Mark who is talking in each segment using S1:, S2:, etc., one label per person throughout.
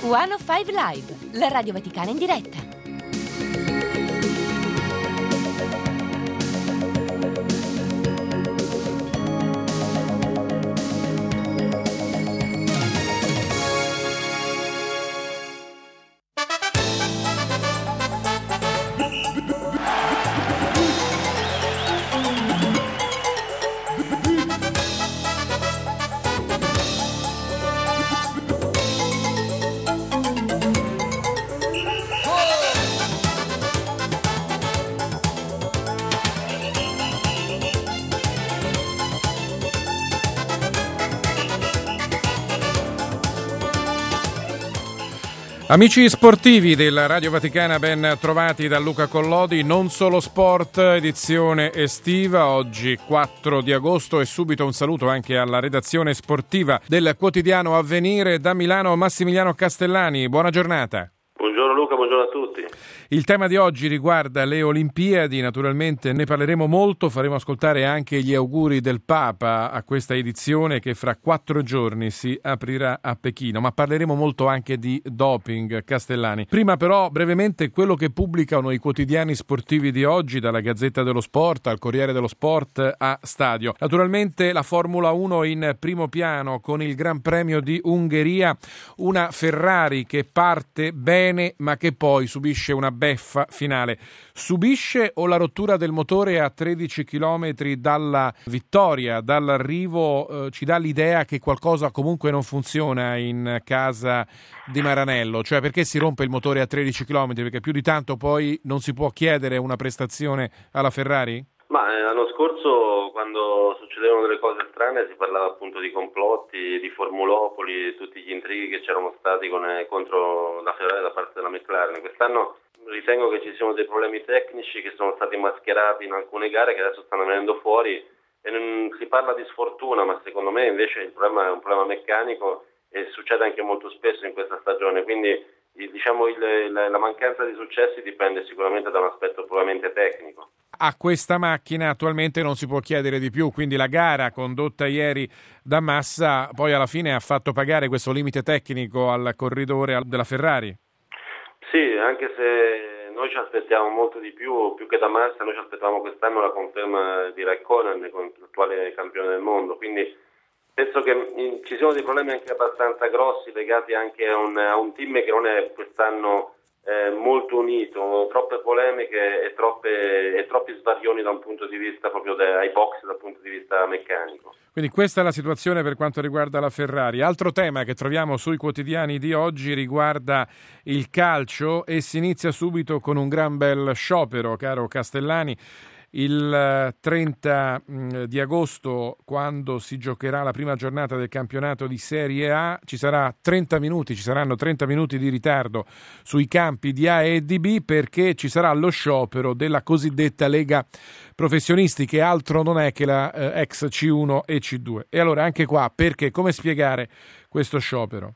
S1: 105 Live, la Radio Vaticana in diretta.
S2: Amici sportivi della Radio Vaticana, ben trovati da Luca Collodi. Non solo sport, edizione estiva, oggi 4 di agosto, e subito un saluto anche alla redazione sportiva del quotidiano Avvenire. Da Milano Massimiliano Castellani, buona giornata.
S3: Buongiorno Luca, buongiorno a tutti.
S2: Il tema di oggi riguarda le Olimpiadi, naturalmente ne parleremo molto, faremo ascoltare anche gli auguri del Papa a questa edizione che fra 4 giorni si aprirà a Pechino, ma parleremo molto anche di doping, Castellani. Prima però brevemente quello che pubblicano i quotidiani sportivi di oggi, dalla Gazzetta dello Sport al Corriere dello Sport a Stadio. Naturalmente la Formula 1 in primo piano con il Gran Premio di Ungheria, una Ferrari che parte bene ma che poi subisce una beffa finale. Subisce o la rottura del motore a 13 km dalla vittoria, dall'arrivo, ci dà l'idea che qualcosa comunque non funziona in casa di Maranello? Cioè, perché si rompe il motore a 13 km? Perché più di tanto poi non si può chiedere una prestazione alla Ferrari?
S3: Ma l'anno scorso, quando succedevano delle cose strane, si parlava appunto di complotti, di formulopoli, tutti gli intrighi che c'erano stati contro la Ferrari da parte della McLaren. Quest'anno ritengo che ci siano dei problemi tecnici che sono stati mascherati in alcune gare che adesso stanno venendo fuori, e non si parla di sfortuna, ma secondo me invece il problema è un problema meccanico e succede anche molto spesso in questa stagione. Quindi la mancanza di successi dipende sicuramente da un aspetto puramente tecnico.
S2: A questa macchina attualmente non si può chiedere di più, quindi la gara condotta ieri da Massa poi alla fine ha fatto pagare questo limite tecnico al corridore della Ferrari.
S3: Sì, anche se noi ci aspettiamo molto di più che da Massa, noi ci aspettavamo quest'anno la conferma di Raikkonen come l'attuale campione del mondo, quindi penso che ci siano dei problemi anche abbastanza grossi legati anche a un team che non è quest'anno molto unito, troppe polemiche e troppi svarioni da un punto di vista proprio ai box, dal punto di vista meccanico.
S2: Quindi questa è la situazione per quanto riguarda la Ferrari. Altro tema che troviamo sui quotidiani di oggi riguarda il calcio, e si inizia subito con un gran bel sciopero, caro Castellani. Il 30 di agosto, quando si giocherà la prima giornata del campionato di Serie A, ci saranno 30 minuti di ritardo sui campi di A e di B, perché ci sarà lo sciopero della cosiddetta Lega Professionisti, che altro non è che la ex C1 e C2. E allora anche qua, perché? Come spiegare questo sciopero?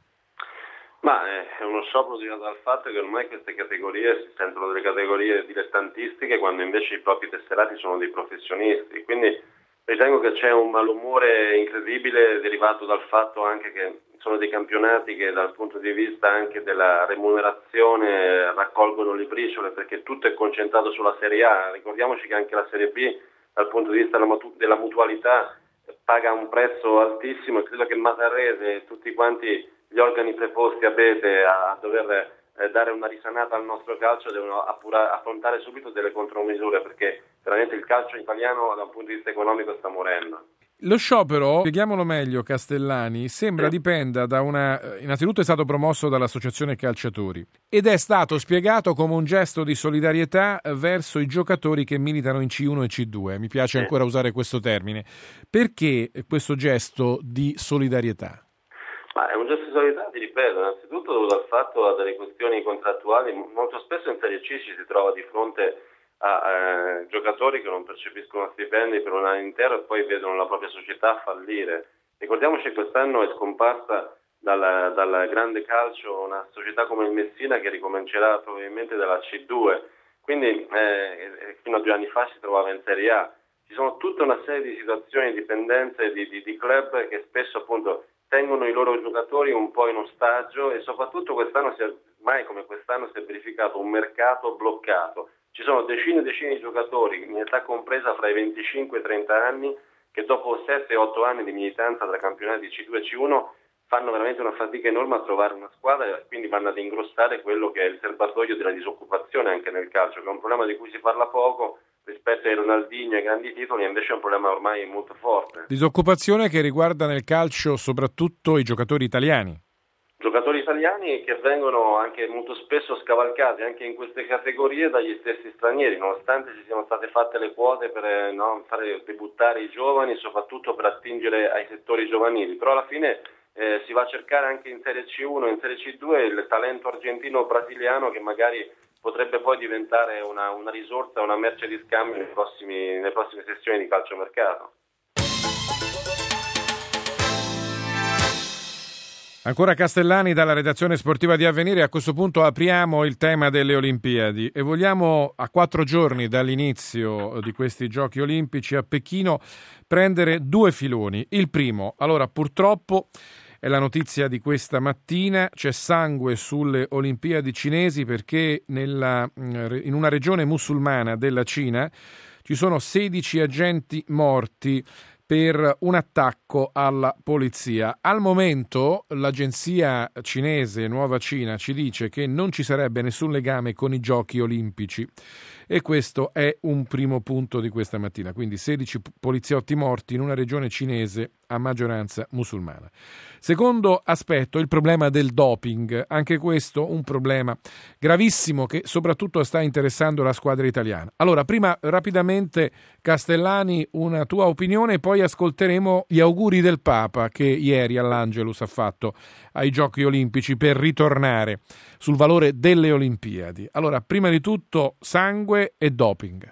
S3: Ma è uno sciopero derivato dal fatto che ormai queste categorie si sentono delle categorie dilettantistiche, quando invece i propri tesserati sono dei professionisti. Quindi ritengo che c'è un malumore incredibile derivato dal fatto anche che sono dei campionati che dal punto di vista anche della remunerazione raccolgono le briciole, perché tutto è concentrato sulla Serie A. Ricordiamoci che anche la Serie B dal punto di vista della mutualità paga un prezzo altissimo, e credo che Matarrese e tutti quanti gli organi preposti a dover dare una risanata al nostro calcio devono affrontare subito delle contromisure, perché veramente il calcio italiano da un punto di vista economico sta morendo.
S2: Lo sciopero, spieghiamolo meglio Castellani, sembra dipenda da innanzitutto è stato promosso dall'Associazione Calciatori ed è stato spiegato come un gesto di solidarietà verso i giocatori che militano in C1 e C2. Mi piace ancora usare questo termine. Perché questo gesto di solidarietà?
S3: Ma è un gesto di solidarietà, ti ripeto, innanzitutto dovuto al fatto delle questioni contrattuali. Molto spesso in Serie C ci si trova di fronte a giocatori che non percepiscono stipendi per un anno intero e poi vedono la propria società fallire. Ricordiamoci che quest'anno è scomparsa dal grande calcio una società come il Messina, che ricomincerà probabilmente dalla C2, quindi fino a 2 anni fa si trovava in Serie A. Ci sono tutta una serie di situazioni, dipendenze di club che spesso appunto tengono i loro giocatori un po' in ostaggio e soprattutto mai come quest'anno si è verificato un mercato bloccato. Ci sono decine e decine di giocatori in età compresa fra i 25 e i 30 anni che dopo 7-8 anni di militanza tra campionati C2 e C1 fanno veramente una fatica enorme a trovare una squadra e quindi vanno ad ingrossare quello che è il serbatoio della disoccupazione anche nel calcio, che è un problema di cui si parla poco rispetto ai Ronaldinho e ai grandi titoli, invece è un problema ormai molto forte.
S2: Disoccupazione che riguarda nel calcio soprattutto i giocatori italiani.
S3: Giocatori italiani che vengono anche molto spesso scavalcati anche in queste categorie dagli stessi stranieri, nonostante ci siano state fatte le quote per fare debuttare i giovani, soprattutto per attingere ai settori giovanili, però alla fine si va a cercare anche in Serie C1 e in Serie C2 il talento argentino-brasiliano che magari potrebbe poi diventare una risorsa, una merce di scambio nelle prossime sessioni di calciomercato.
S2: Ancora Castellani dalla redazione sportiva di Avvenire. A questo punto apriamo il tema delle Olimpiadi e vogliamo, a 4 giorni dall'inizio di questi Giochi Olimpici a Pechino, prendere 2 filoni. Il primo, allora purtroppo è la notizia di questa mattina, c'è sangue sulle Olimpiadi cinesi perché in una regione musulmana della Cina ci sono 16 agenti morti per un attacco alla polizia. Al momento l'agenzia cinese Nuova Cina ci dice che non ci sarebbe nessun legame con i Giochi Olimpici e questo è un primo punto di questa mattina, quindi 16 poliziotti morti in una regione cinese a maggioranza musulmana. Secondo aspetto, il problema del doping, anche questo un problema gravissimo che soprattutto sta interessando la squadra italiana. Allora, prima rapidamente Castellani una tua opinione e poi ascolteremo gli auguri del Papa che ieri all'Angelus ha fatto ai Giochi Olimpici per ritornare sul valore delle Olimpiadi. Allora, prima di tutto sangue e doping.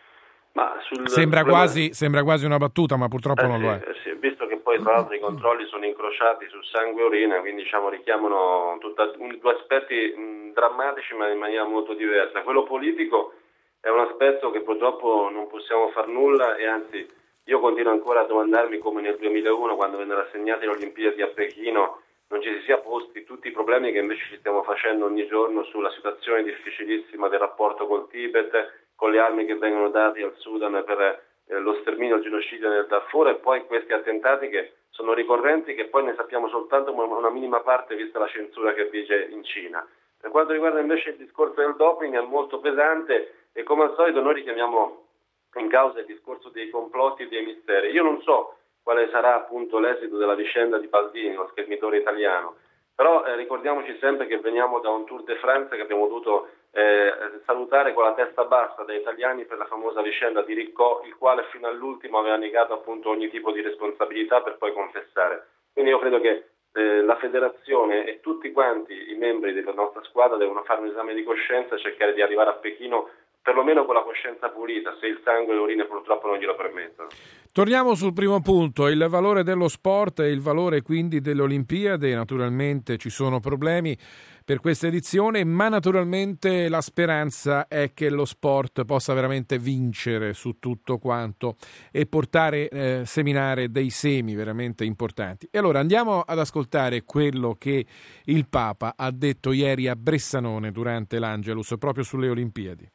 S2: Sembra quasi una battuta, ma purtroppo non lo è.
S3: Sì, visto che poi tra l'altro i controlli sono incrociati su sangue e urina, quindi richiamano due aspetti drammatici ma in maniera molto diversa. Quello politico è un aspetto che purtroppo non possiamo far nulla e anzi io continuo ancora a domandarmi come nel 2001 quando vennero assegnate le Olimpiadi a Pechino non ci si sia posti tutti i problemi che invece ci stiamo facendo ogni giorno sulla situazione difficilissima del rapporto col Tibet, con le armi che vengono date al Sudan per lo sterminio e il genocidio nel Darfur e poi questi attentati che sono ricorrenti che poi ne sappiamo soltanto una minima parte vista la censura che vige in Cina. Per quanto riguarda invece il discorso del doping è molto pesante e come al solito noi richiamiamo in causa il discorso dei complotti e dei misteri. Io non so quale sarà appunto l'esito della vicenda di Baldini, lo schermitore italiano, però ricordiamoci sempre che veniamo da un Tour de France che abbiamo dovuto salutare con la testa bassa da italiani per la famosa vicenda di Riccò, il quale fino all'ultimo aveva negato appunto ogni tipo di responsabilità per poi confessare. Quindi io credo che la federazione e tutti quanti i membri della nostra squadra devono fare un esame di coscienza e cercare di arrivare a Pechino perlomeno con la coscienza pulita, se il sangue e le urine purtroppo non glielo permettono.
S2: Torniamo sul primo punto, il valore dello sport e il valore quindi delle Olimpiadi. Naturalmente ci sono problemi per questa edizione, ma naturalmente la speranza è che lo sport possa veramente vincere su tutto quanto e portare, seminare dei semi veramente importanti. E allora andiamo ad ascoltare quello che il Papa ha detto ieri a Bressanone durante l'Angelus, proprio sulle Olimpiadi.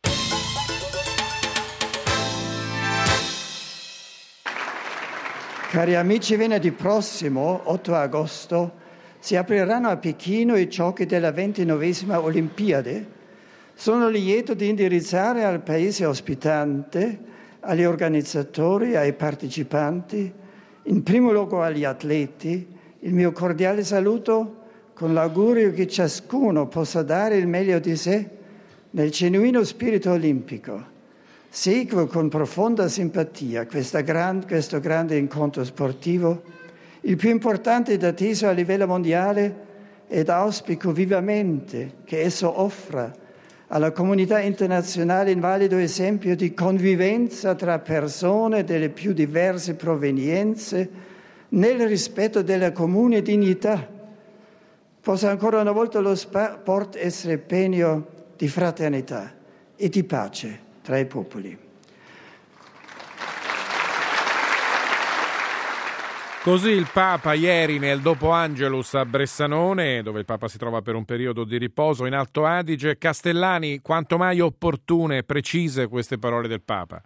S4: Cari amici, venerdì prossimo, 8 agosto, si apriranno a Pechino i giochi della 29esima Olimpiade. Sono lieto di indirizzare al paese ospitante, agli organizzatori, ai partecipanti, in primo luogo agli atleti, il mio cordiale saluto con l'augurio che ciascuno possa dare il meglio di sé nel genuino spirito olimpico. Seguo con profonda simpatia questo grande incontro sportivo, il più importante ed atteso a livello mondiale, ed auspico vivamente che esso offra alla comunità internazionale un valido esempio di convivenza tra persone delle più diverse provenienze nel rispetto della comune dignità. Possa ancora una volta lo sport essere pegno di fraternità e di pace tra i popoli.
S2: Così il Papa ieri nel Dopo Angelus a Bressanone, dove il Papa si trova per un periodo di riposo in Alto Adige. Castellani, quanto mai opportune e precise queste parole del Papa?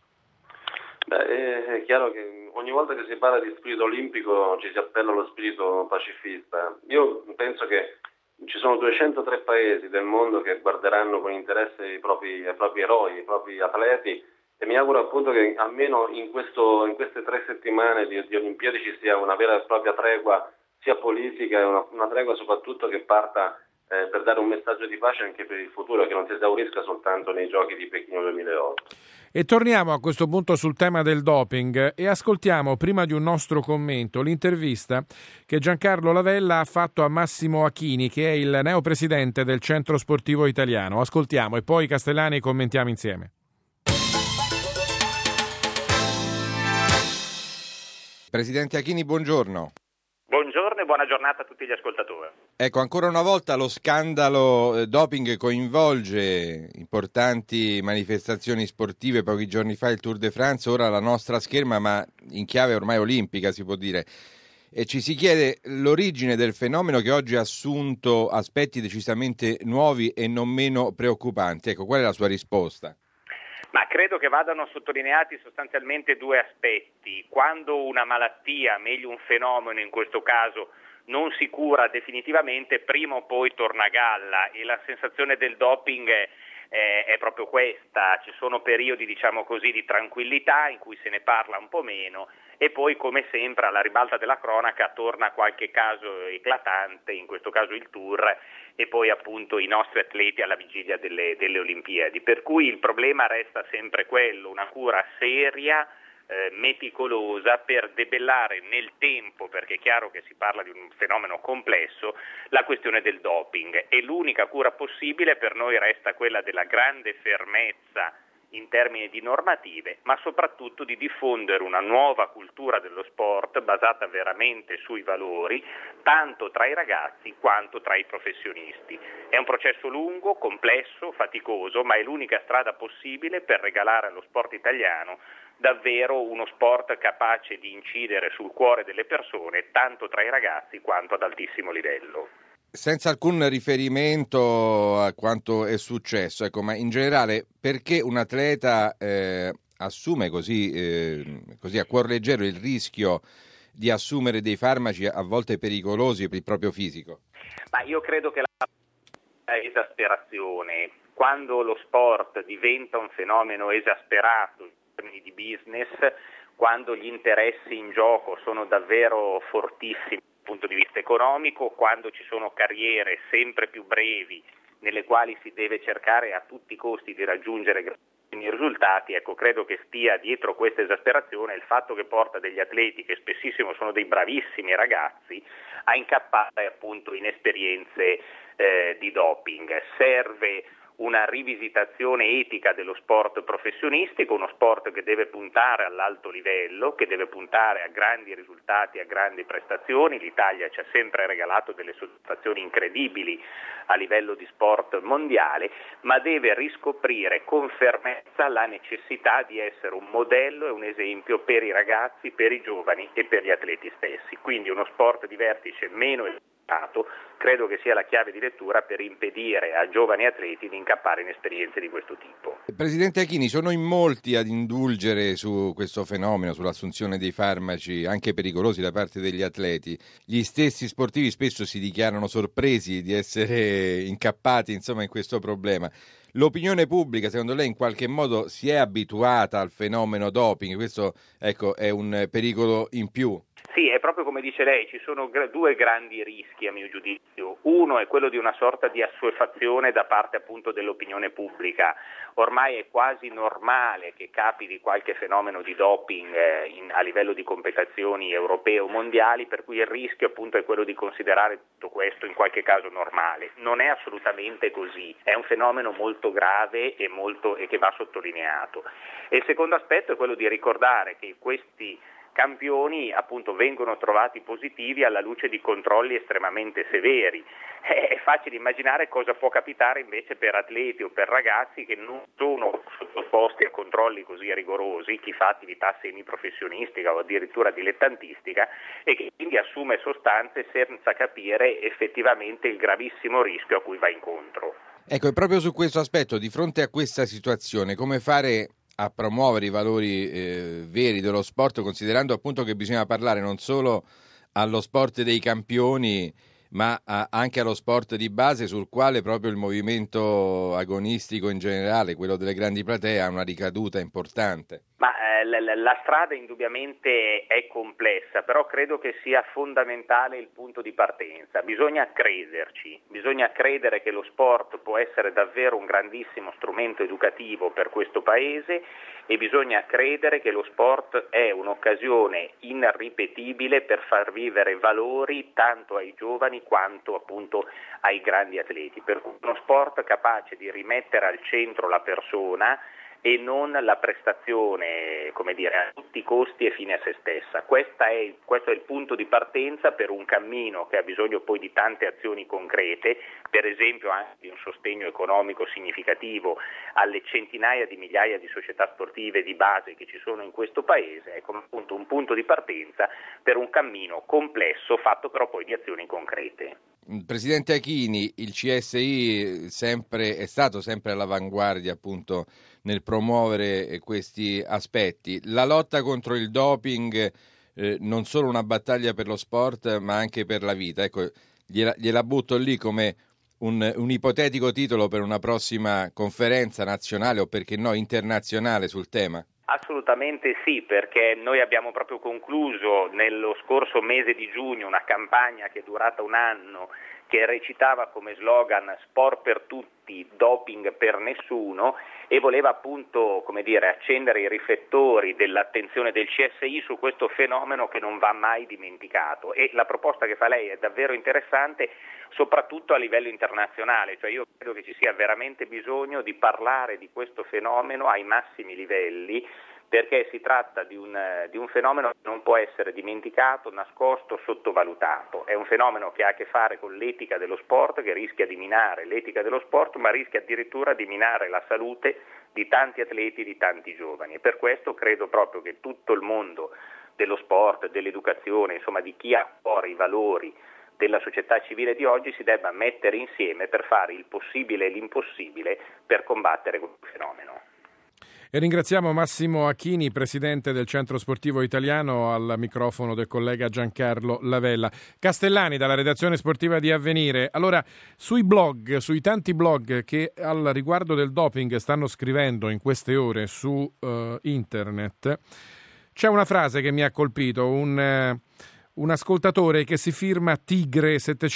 S3: È chiaro che ogni volta che si parla di spirito olimpico ci si appella allo spirito pacifista. Io penso che ci sono 203 paesi del mondo che guarderanno con interesse i propri eroi, i propri atleti, e mi auguro appunto che almeno in queste 3 settimane di Olimpiadi ci sia una vera e propria tregua sia politica e una tregua soprattutto che parta per dare un messaggio di pace anche per il futuro, che non si esaurisca soltanto nei giochi di Pechino 2008.
S2: E torniamo a questo punto sul tema del doping e ascoltiamo, prima di un nostro commento, l'intervista che Giancarlo Lavella ha fatto a Massimo Achini, che è il neopresidente del Centro Sportivo Italiano. Ascoltiamo e poi Castellani commentiamo insieme.
S5: Presidente Achini, buongiorno.
S6: Buongiorno e buona giornata a tutti gli ascoltatori.
S5: Ecco, ancora una volta lo scandalo doping coinvolge importanti manifestazioni sportive. Pochi giorni fa il Tour de France, ora la nostra scherma, ma in chiave ormai olimpica si può dire. E ci si chiede l'origine del fenomeno che oggi ha assunto aspetti decisamente nuovi e non meno preoccupanti. Ecco, qual è la sua risposta?
S6: Ma credo che vadano sottolineati sostanzialmente 2 aspetti. Quando una malattia, meglio un fenomeno in questo caso, non si cura definitivamente, prima o poi torna a galla, e la sensazione del doping è proprio questa. Ci sono periodi, diciamo così, di tranquillità in cui se ne parla un po' meno e poi, come sempre, alla ribalta della cronaca torna qualche caso eclatante, in questo caso il Tour, e poi appunto i nostri atleti alla vigilia delle Olimpiadi. Per cui il problema resta sempre quello, una cura seria, meticolosa, per debellare nel tempo, perché è chiaro che si parla di un fenomeno complesso, la questione del doping. E l'unica cura possibile per noi resta quella della grande fermezza in termini di normative, ma soprattutto di diffondere una nuova cultura dello sport basata veramente sui valori, tanto tra i ragazzi quanto tra i professionisti. È un processo lungo, complesso, faticoso, ma è l'unica strada possibile per regalare allo sport italiano davvero uno sport capace di incidere sul cuore delle persone, tanto tra i ragazzi quanto ad altissimo livello.
S5: Senza alcun riferimento a quanto è successo, ecco, ma in generale perché un atleta assume così a cuor leggero il rischio di assumere dei farmaci a volte pericolosi per il proprio fisico?
S6: Ma io credo che la esasperazione, quando lo sport diventa un fenomeno esasperato in termini di business, quando gli interessi in gioco sono davvero fortissimi dal punto di vista economico, quando ci sono carriere sempre più brevi nelle quali si deve cercare a tutti i costi di raggiungere grandissimi risultati, ecco, credo che stia dietro questa esasperazione il fatto che porta degli atleti, che spessissimo sono dei bravissimi ragazzi, a incappare appunto in esperienze di doping. Serve una rivisitazione etica dello sport professionistico, uno sport che deve puntare all'alto livello, che deve puntare a grandi risultati, a grandi prestazioni. L'Italia ci ha sempre regalato delle soddisfazioni incredibili a livello di sport mondiale, ma deve riscoprire con fermezza la necessità di essere un modello e un esempio per i ragazzi, per i giovani e per gli atleti stessi. Quindi uno sport di vertice meno credo che sia la chiave di lettura per impedire a giovani atleti di incappare in esperienze di questo tipo.
S5: Presidente Achini, sono in molti ad indulgere su questo fenomeno, sull'assunzione dei farmaci anche pericolosi da parte degli atleti. Gli stessi sportivi spesso si dichiarano sorpresi di essere incappati, insomma, in questo problema. L'opinione pubblica, secondo lei, in qualche modo si è abituata al fenomeno doping? Questo, ecco, è un pericolo in più.
S6: Sì, è proprio come dice lei, ci sono 2 grandi rischi a mio giudizio. Uno è quello di una sorta di assuefazione da parte appunto dell'opinione pubblica. Ormai è quasi normale che capiti qualche fenomeno di doping a livello di competizioni europee o mondiali, per cui il rischio appunto è quello di considerare tutto questo in qualche caso normale. Non è assolutamente così, è un fenomeno molto grave e che va sottolineato. E il secondo aspetto è quello di ricordare che questi campioni appunto vengono trovati positivi alla luce di controlli estremamente severi. È facile immaginare cosa può capitare invece per atleti o per ragazzi che non sono sottoposti a controlli così rigorosi, chi fa attività semiprofessionistica o addirittura dilettantistica, e che quindi assume sostanze senza capire effettivamente il gravissimo rischio a cui va incontro.
S5: Ecco, e proprio su questo aspetto, di fronte a questa situazione, come fare a promuovere i valori veri dello sport, considerando appunto che bisogna parlare non solo allo sport dei campioni, ma anche allo sport di base, sul quale proprio il movimento agonistico in generale, quello delle grandi platee, ha una ricaduta importante?
S6: Ma la strada indubbiamente è complessa, però credo che sia fondamentale il punto di partenza. Bisogna crederci, bisogna credere che lo sport può essere davvero un grandissimo strumento educativo per questo Paese, e bisogna credere che lo sport è un'occasione irripetibile per far vivere valori tanto ai giovani quanto appunto ai grandi atleti. Per cui uno sport capace di rimettere al centro la persona e non la prestazione, come dire, a tutti i costi e fine a se stessa. Questo è il punto di partenza per un cammino che ha bisogno poi di tante azioni concrete, per esempio anche di un sostegno economico significativo alle centinaia di migliaia di società sportive di base che ci sono in questo Paese. È come appunto un punto di partenza per un cammino complesso, fatto però poi di azioni concrete.
S5: Presidente Achini, il CSI è stato sempre all'avanguardia appunto nel promuovere questi aspetti. La lotta contro il doping, non solo una battaglia per lo sport ma anche per la vita. Ecco, gliela butto lì come un ipotetico titolo per una prossima conferenza nazionale o perché no internazionale sul tema.
S6: Assolutamente sì, perché noi abbiamo proprio concluso nello scorso mese di giugno una campagna che è durata un anno, che recitava come slogan "Sport per tutti, doping per nessuno", e voleva appunto, come dire, accendere i riflettori dell'attenzione del CSI su questo fenomeno che non va mai dimenticato. E la proposta che fa lei è davvero interessante, soprattutto a livello internazionale, cioè io credo che ci sia veramente bisogno di parlare di questo fenomeno ai massimi livelli, perché si tratta di un fenomeno che non può essere dimenticato, nascosto, sottovalutato. È un fenomeno che ha a che fare con l'etica dello sport, che rischia di minare l'etica dello sport, ma rischia addirittura di minare la salute di tanti atleti, di tanti giovani. E per questo credo proprio che tutto il mondo dello sport, dell'educazione, insomma di chi ha a cuore i valori della società civile di oggi, si debba mettere insieme per fare il possibile e l'impossibile per combattere questo fenomeno.
S2: E ringraziamo Massimo Achini, presidente del Centro Sportivo Italiano, al microfono del collega Giancarlo Lavella. Castellani, dalla redazione sportiva di Avvenire. Allora, sui tanti blog che al riguardo del doping stanno scrivendo in queste ore su internet, c'è una frase che mi ha colpito, un ascoltatore che si firma Tigre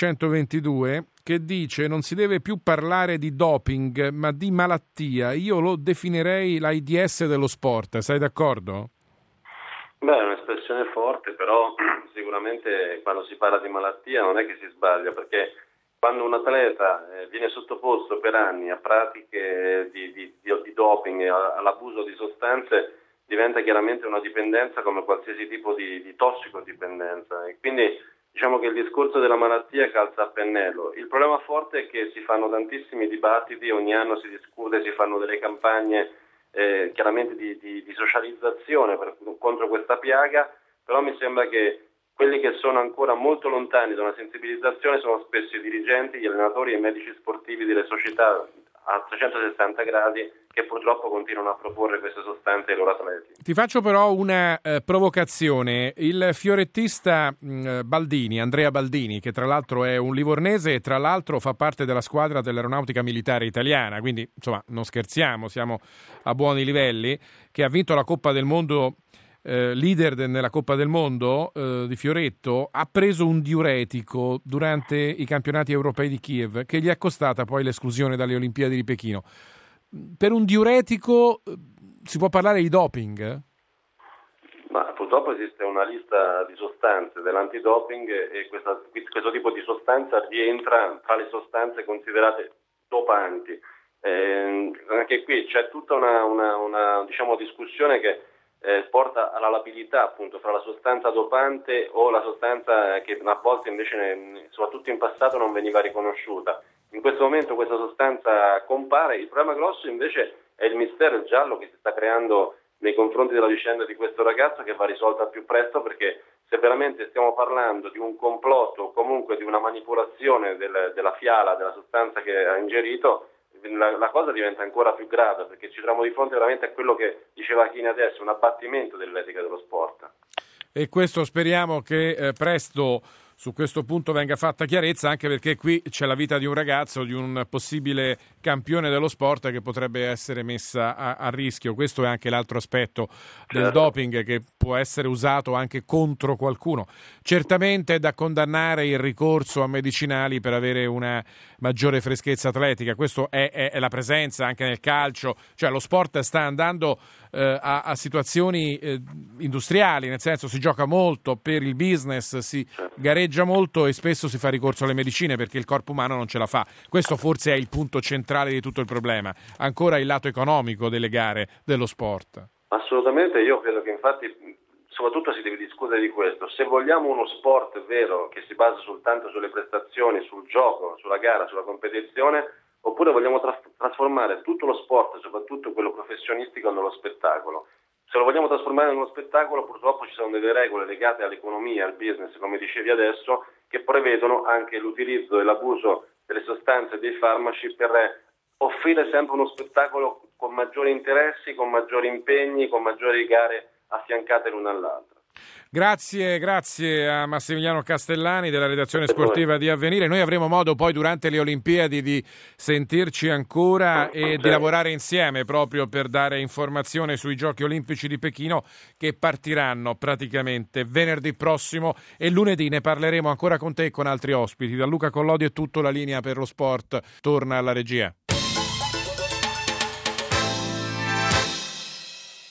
S2: 722 che dice: non si deve più parlare di doping ma di malattia, io lo definirei l'AIDS dello sport. Sei d'accordo?
S3: Beh, è un'espressione forte, però sicuramente quando si parla di malattia non è che si sbaglia, perché quando un atleta viene sottoposto per anni a pratiche di doping, all'abuso di sostanze, diventa chiaramente una dipendenza come qualsiasi tipo di tossicodipendenza, e quindi diciamo che il discorso della malattia calza a pennello. Il problema forte è che si fanno tantissimi dibattiti, ogni anno si discute, si fanno delle campagne chiaramente di socializzazione contro questa piaga, però mi sembra che quelli che sono ancora molto lontani da una sensibilizzazione sono spesso i dirigenti, gli allenatori e i medici sportivi delle società a 360 gradi che purtroppo continuano a proporre queste sostanze ai loro atleti.
S2: Ti faccio però una provocazione. Il fiorettista Baldini, Andrea Baldini, che tra l'altro è un livornese e tra l'altro fa parte della squadra dell'Aeronautica Militare Italiana, quindi insomma non scherziamo, siamo a buoni livelli, che ha vinto la Coppa del Mondo, leader nella Coppa del Mondo di fioretto, ha preso un diuretico durante i campionati europei di Kiev che gli è costata poi l'esclusione dalle Olimpiadi di Pechino. Per un diuretico si può parlare di doping?
S3: Ma purtroppo esiste una lista di sostanze dell'antidoping e questo tipo di sostanza rientra tra le sostanze considerate dopanti. Anche qui c'è tutta una diciamo, discussione che porta alla labilità appunto fra la sostanza dopante o la sostanza che a volte invece, soprattutto in passato, non veniva riconosciuta. In questo momento questa sostanza compare, il problema grosso invece è il mistero, il giallo che si sta creando nei confronti della vicenda di questo ragazzo, che va risolta al più presto, perché se veramente stiamo parlando di un complotto o comunque di una manipolazione della fiala, della sostanza che ha ingerito, la cosa diventa ancora più grave, perché ci troviamo di fronte veramente a quello che diceva Chini adesso, un abbattimento dell'etica dello sport.
S2: E questo speriamo che presto su questo punto venga fatta chiarezza, anche perché qui c'è la vita di un ragazzo, di un possibile campione dello sport che potrebbe essere messa a rischio. Questo è anche l'altro aspetto del doping, che può essere usato anche contro qualcuno. Certamente è da condannare il ricorso a medicinali per avere una maggiore freschezza atletica. Questo è la presenza anche nel calcio, cioè lo sport sta andando a situazioni industriali, nel senso si gioca molto per il business, si gareggia molto e spesso si fa ricorso alle medicine perché il corpo umano non ce la fa. Questo forse è il punto centrale di tutto il problema, ancora il lato economico delle gare dello sport.
S3: Assolutamente, io credo che infatti soprattutto si deve discutere di questo. Se vogliamo uno sport vero che si basa soltanto sulle prestazioni, sul gioco, sulla gara, sulla competizione, oppure vogliamo trasformare tutto lo sport, soprattutto quello professionistico, nello spettacolo. Se lo vogliamo trasformare nello spettacolo, purtroppo ci sono delle regole legate all'economia, al business, come dicevi adesso, che prevedono anche l'utilizzo e l'abuso delle sostanze e dei farmaci per offrire sempre uno spettacolo con maggiori interessi, con maggiori impegni, con maggiori gare affiancate l'una all'altra.
S2: Grazie a Massimiliano Castellani della redazione sportiva di Avvenire. Noi avremo modo poi durante le Olimpiadi di sentirci ancora e di lavorare insieme proprio per dare informazione sui Giochi Olimpici di Pechino, che partiranno praticamente venerdì prossimo, e lunedì ne parleremo ancora con te e con altri ospiti. Da Luca Collodi è tutto, la linea per lo sport torna alla regia.